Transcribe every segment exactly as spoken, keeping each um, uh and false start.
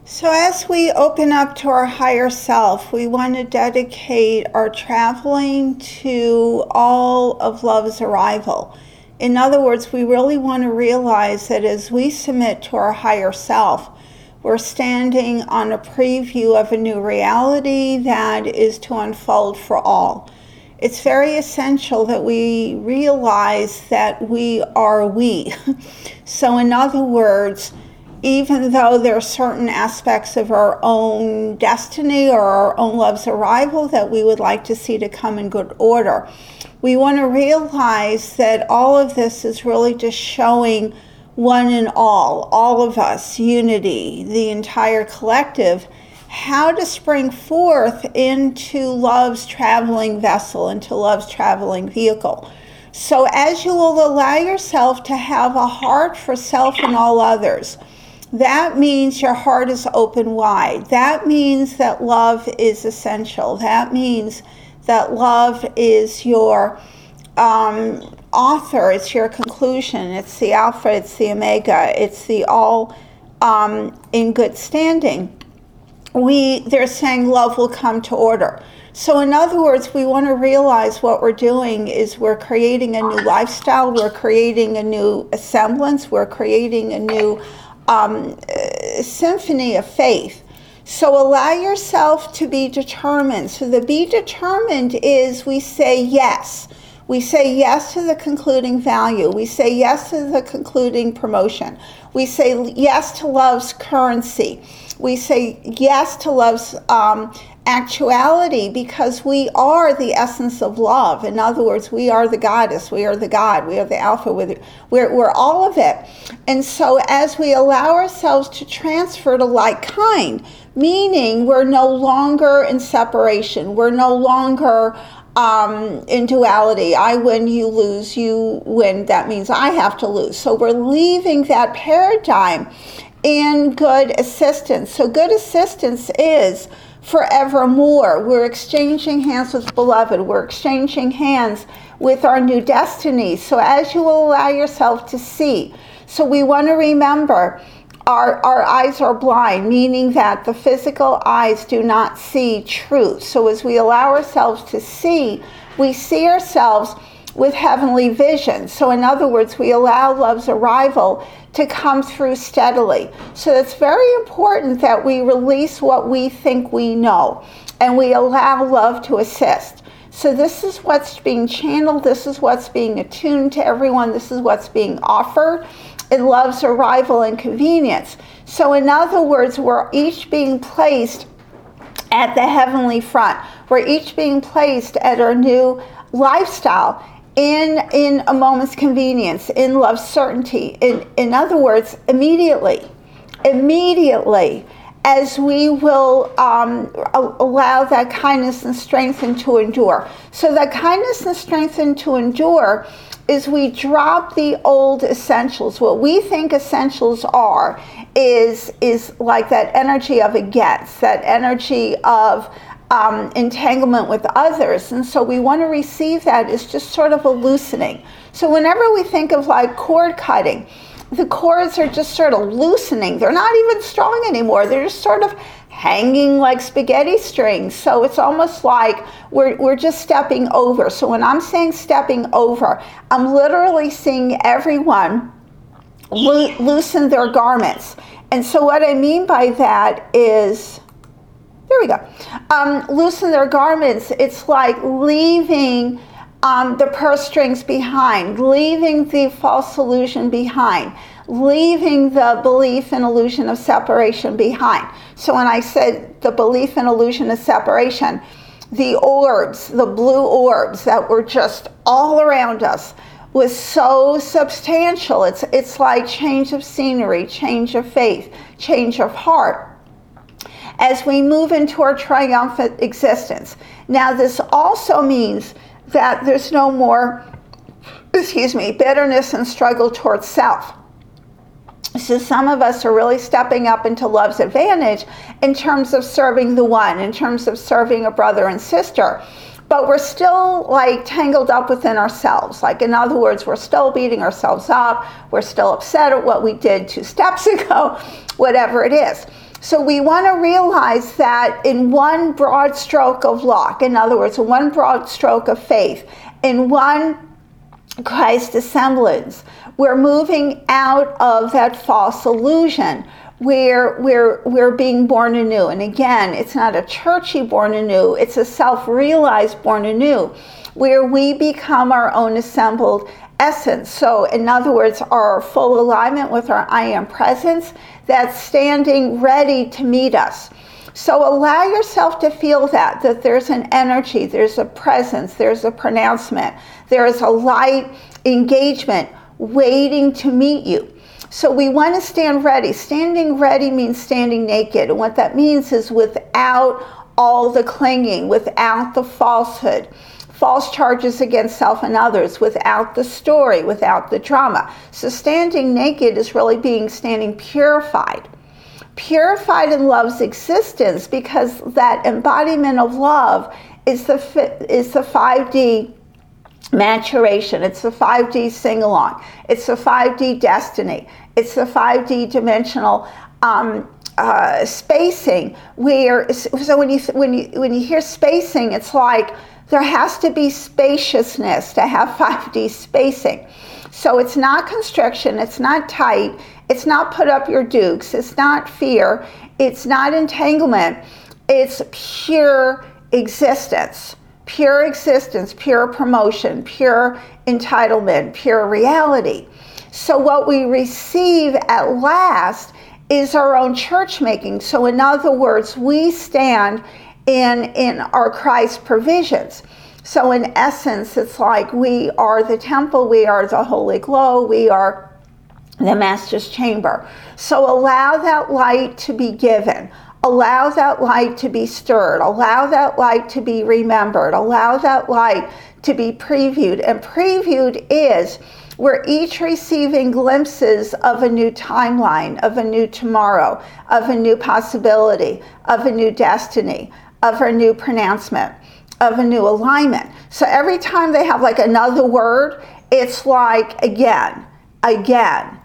So as we open up to our higher self, we want to dedicate our traveling to all of love's arrival. In other words, we really want to realize that as we submit to our higher self, we're standing on a preview of a new reality that is to unfold for all. It's very essential that we realize that we are we. So in other words, even though there are certain aspects of our own destiny or our own love's arrival that we would like to see to come in good order, we want to realize that all of this is really just showing one and all, all of us, unity, the entire collective, how to spring forth into love's traveling vessel, into love's traveling vehicle. So as you will allow yourself to have a heart for self and all others, that means your heart is open wide. That means that love is essential. That means that love is your um, author, it's your conclusion, it's the alpha, it's the omega, it's the all um, in good standing. We, they're saying love will come to order. So in other words, we want to realize what we're doing is we're creating a new lifestyle, we're creating a new semblance, we're creating a new um, symphony of faith. So allow yourself to be determined. So the be determined is we say yes. We say yes to the concluding value. We say yes to the concluding promotion. We say yes to love's currency. We say yes to love's um, actuality because we are the essence of love. In other words, we are the goddess, we are the God, we are the alpha, we're, we're all of it. And so as we allow ourselves to transfer to like kind, meaning we're no longer in separation, we're no longer um, in duality, I win, you lose, you win, that means I have to lose. So we're leaving that paradigm in good assistance. So good assistance is forevermore. We're exchanging hands with beloved. We're exchanging hands with our new destiny. So as you will allow yourself to see. So we want to remember our, our eyes are blind, meaning that the physical eyes do not see truth. So as we allow ourselves to see, we see ourselves with heavenly vision. So in other words, we allow love's arrival to come through steadily. So it's very important that we release what we think we know and we allow love to assist. So this is what's being channeled, this is what's being attuned to everyone, this is what's being offered in love's arrival and convenience. So in other words, we're each being placed at the heavenly front. We're each being placed at our new lifestyle in in a moment's convenience, in love's certainty. In, in other words, immediately, immediately, as we will um, allow that kindness and strength to endure. So that kindness and strength to endure is we drop the old essentials. What we think essentials are is, is like that energy of against, that energy of Um, entanglement with others, and so we want to receive that as just sort of a loosening. So whenever we think of like cord cutting, the cords are just sort of loosening. They're not even strong anymore. They're just sort of hanging like spaghetti strings. So it's almost like we're we're just stepping over. So when I'm saying stepping over, I'm literally seeing everyone lo- loosen their garments. And so what I mean by that is, there we go. Um, loosen their garments. It's like leaving um, the purse strings behind, leaving the false illusion behind, leaving the belief and illusion of separation behind. So when I said the belief and illusion of separation, the orbs, the blue orbs that were just all around us was so substantial. It's, it's like change of scenery, change of faith, change of heart, as we move into our triumphant existence. Now, this also means that there's no more, excuse me, bitterness and struggle towards self. So some of us are really stepping up into love's advantage in terms of serving the one, in terms of serving a brother and sister. But we're still like tangled up within ourselves. Like, in other words, we're still beating ourselves up. We're still upset at what we did two steps ago, whatever it is. So we want to realize that in one broad stroke of luck, in other words, one broad stroke of faith, in one Christ semblance, we're moving out of that false illusion where we're, we're being born anew. And again, it's not a churchy born anew, it's a self-realized born anew, where we become our own assembled essence. So in other words, our full alignment with our I am presence, that's standing ready to meet us. So allow yourself to feel that, that there's an energy, there's a presence, there's a pronouncement, there's a light engagement waiting to meet you. So we want to stand ready. Standing ready means standing naked. And what that means is without all the clinging, without the falsehood, false charges against self and others, without the story, without the drama. So standing naked is really being standing purified. Purified in love's existence, because that embodiment of love is the is the five D maturation. It's the five D sing-along. It's the five D destiny. It's the five D dimensional um, uh, spacing. Where so when you when you when you hear spacing, it's like there has to be spaciousness to have five D spacing. So it's not constriction, it's not tight, it's not put up your dukes, it's not fear, it's not entanglement, it's pure existence. Pure existence, pure promotion, pure entitlement, pure reality. So what we receive at last is our own church making. So in other words, we stand in, in our Christ provisions. So in essence, it's like we are the temple, we are the holy glow, we are the master's chamber. So allow that light to be given. Allow that light to be stirred. Allow that light to be remembered. Allow that light to be previewed. And previewed is we're each receiving glimpses of a new timeline, of a new tomorrow, of a new possibility, of a new destiny, of a new pronouncement, of a new alignment. So every time they have like another word, it's like again, again,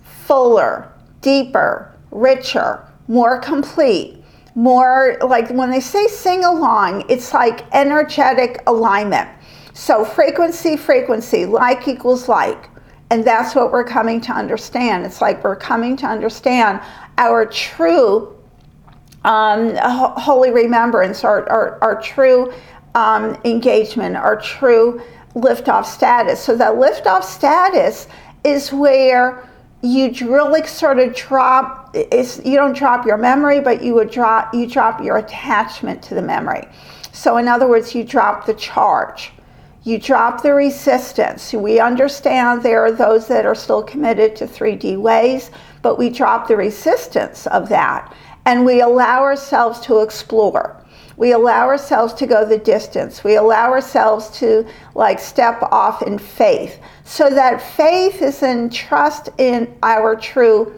fuller, deeper, richer, more complete, more like when they say sing along, it's like energetic alignment. So frequency, frequency, like equals like. And that's what we're coming to understand. It's like we're coming to understand our true um, holy remembrance, our, our, our true um, engagement, our true liftoff status. So that liftoff status is where you really sort of drop, it's, you don't drop your memory, but you would drop, you drop your attachment to the memory. So in other words, you drop the charge. You drop the resistance. We understand there are those that are still committed to three D ways, but we drop the resistance of that. And we allow ourselves to explore. We allow ourselves to go the distance. We allow ourselves to like step off in faith. So that faith is in trust in our true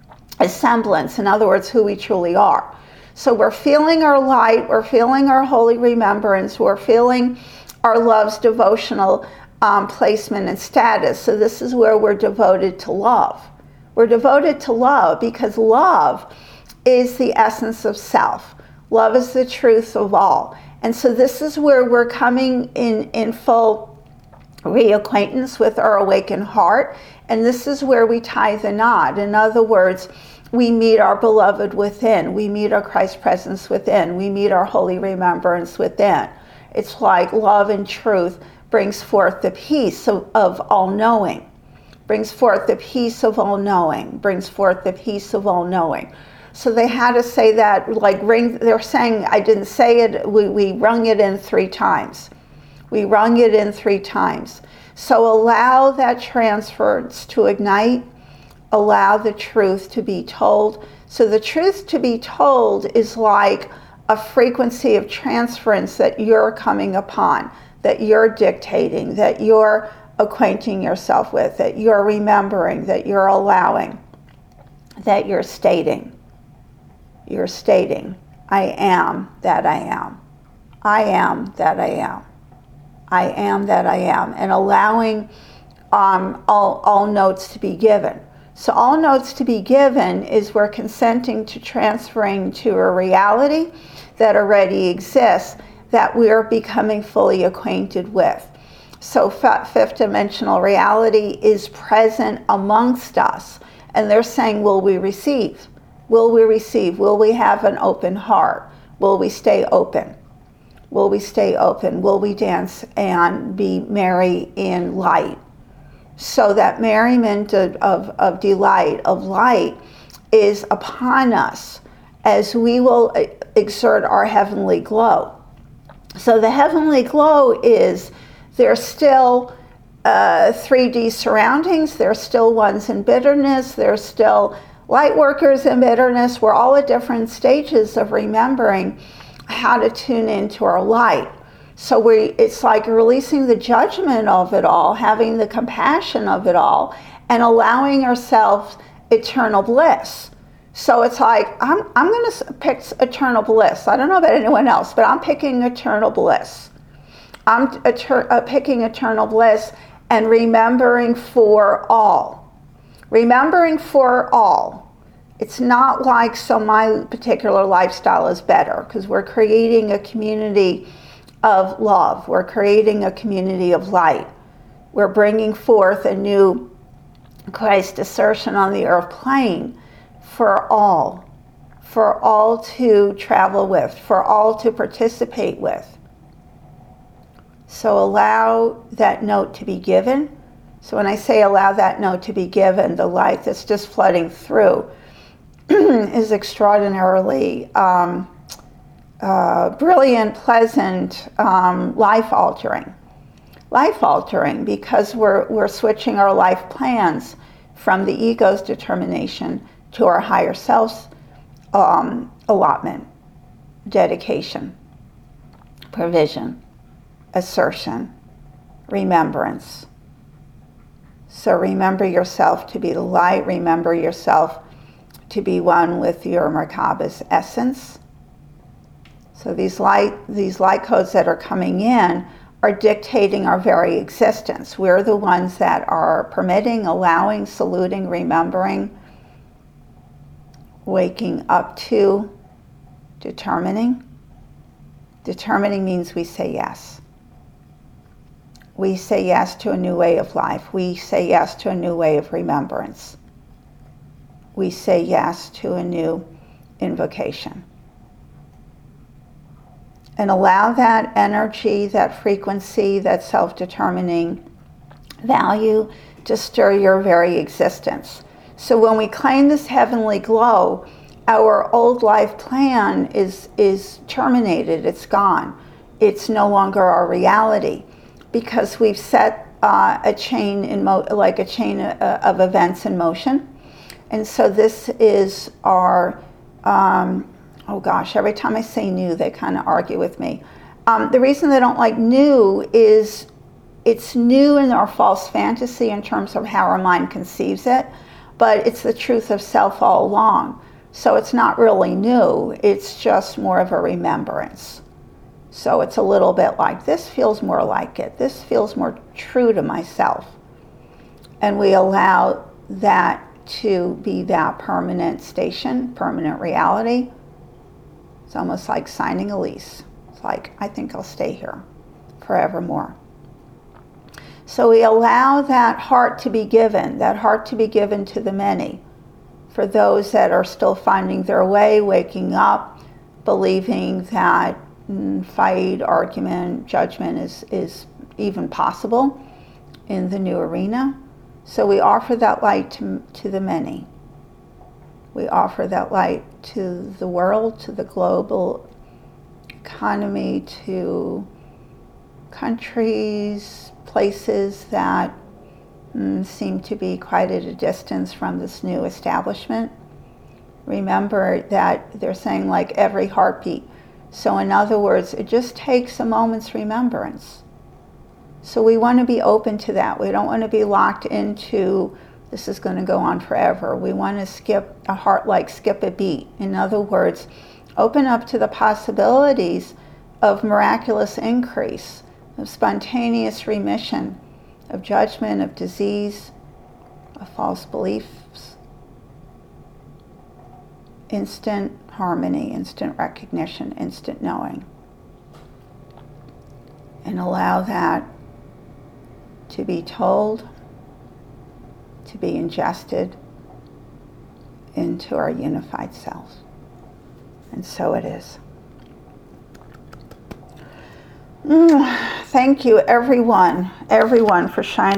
semblance. In other words, who we truly are. So we're feeling our light. We're feeling our holy remembrance. We're feeling our love's devotional um, placement and status. So this is where we're devoted to love. We're devoted to love because love is the essence of self. Love is the truth of all. And so this is where we're coming in, in full reacquaintance with our awakened heart. And this is where we tie the knot. In other words, we meet our beloved within. We meet our Christ presence within. We meet our holy remembrance within. It's like love and truth brings forth the peace of, of all-knowing. Brings forth the peace of all-knowing. Brings forth the peace of all-knowing. So they had to say that, like ring, they're saying, I didn't say it, we, we rung it in three times. We rung it in three times. So allow that transference to ignite, allow the truth to be told. So the truth to be told is like a frequency of transference that you're coming upon, that you're dictating, that you're acquainting yourself with, that you're remembering, that you're allowing, that you're stating. You're stating, I am that I am. I am that I am. I am that I am. And allowing um, all, all notes to be given. So all notes to be given is we're consenting to transferring to a reality that already exists, that we're becoming fully acquainted with. So fifth dimensional reality is present amongst us. And they're saying, will we receive? Will we receive? Will we have an open heart? Will we stay open? Will we stay open? Will we dance and be merry in light? So that merriment of, of, of delight, of light, is upon us as we will exert our heavenly glow. So the heavenly glow is, there's still uh, three D surroundings, there's still ones in bitterness, there's still light workers in bitterness. We're all at different stages of remembering how to tune into our light. So we, it's like releasing the judgment of it all, having the compassion of it all, and allowing ourselves eternal bliss. So it's like, I'm, I'm going to pick eternal bliss. I don't know about anyone else, but I'm picking eternal bliss. I'm eter- uh, picking eternal bliss and remembering for all. Remembering for all. It's not like, so my particular lifestyle is better, because we're creating a community of love. We're creating a community of light. We're bringing forth a new Christ assertion on the earth plane for all, for all to travel with, for all to participate with. So allow that note to be given. So when I say allow that note to be given, the light that's just flooding through is extraordinarily um, Uh, brilliant, pleasant, um, life-altering. Life-altering because we're, we're switching our life plans from the ego's determination to our higher self's um, allotment, dedication, provision, assertion, remembrance. So remember yourself to be the light. Remember yourself to be one with your Merkabah's essence. So these light, these light codes that are coming in are dictating our very existence. We're the ones that are permitting, allowing, saluting, remembering, waking up to, determining. Determining means we say yes. We say yes to a new way of life. We say yes to a new way of remembrance. We say yes to a new invocation. And allow that energy, that frequency, that self-determining value to stir your very existence. So when we claim this heavenly glow, our old life plan is, is terminated, it's gone. It's no longer our reality because we've set uh, a chain in mo- like a chain of, of events in motion. And so this is our um, oh gosh, every time I say new, they kind of argue with me. Um, the reason they don't like new is it's new in our false fantasy in terms of how our mind conceives it, but it's the truth of self all along. So it's not really new, it's just more of a remembrance. So it's a little bit like, this feels more like it, this feels more true to myself. And we allow that to be that permanent station, permanent reality. It's almost like signing a lease. It's like, I think I'll stay here forevermore. So we allow that heart to be given, that heart to be given to the many. For those that are still finding their way, waking up, believing that mm, fight, argument, judgment is, is even possible in the new arena. So we offer that light to, to the many. We offer that light to the world, to the global economy, to countries, places that mm, seem to be quite at a distance from this new establishment. Remember that they're saying like every heartbeat. So in other words, it just takes a moment's remembrance. So we want to be open to that. We don't want to be locked into this is going to go on forever. We want to skip a heart like skip a beat. In other words, open up to the possibilities of miraculous increase, of spontaneous remission, of judgment, of disease, of false beliefs, instant harmony, instant recognition, instant knowing. And allow that to be told, to be ingested into our unified selves. And so it is. Mm, thank you, everyone, everyone, for shining